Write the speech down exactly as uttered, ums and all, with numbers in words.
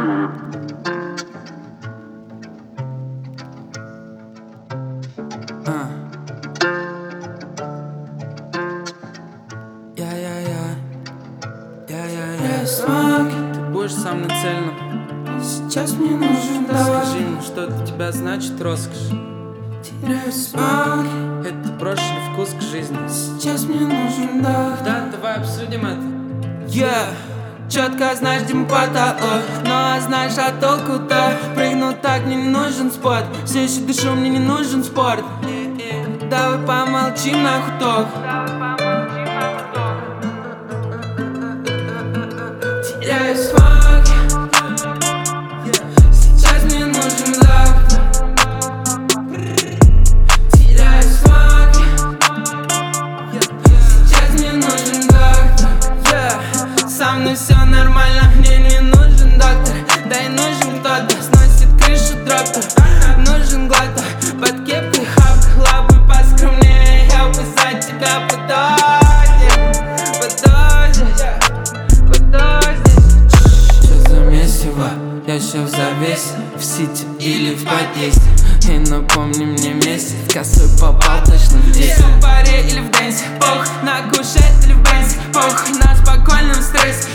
Я-я-я, я-я-я, смог. Ты будешь самым цельным. Сейчас мне нужен дав. Скажи мне, что для тебя значит роскошь. Теряю смог. Это прошлый вкус к жизни. Сейчас мне нужен дав. Да, давай обсудим это. Yeah. Четко знаешь, где потолок. Ну а знаешь, а толку-то? Прыгну так, мне не нужен спот. Все еще дышу, мне не нужен спорт. Давай помолчим на хуток. Теряю смог. Сейчас мне нужен лак. Теряю смог. Сейчас мне нужен доктор. Yeah. Со мной все нормально, мне не нужен доктор. Да и нужен кто-то, сносит крышу трактор. Нужен глоток, под кепкой хавка. Лапы поскромнее, я бы за тебя подождет. Подождет, подождет. Что за месиво? Я еще в завесе, в сити или в подъезде. И напомни мне месяц, косой попал точно в десять. В баре или в дэнсе, пох, на кушет или в бензе. Пох, на спокойном стрессе,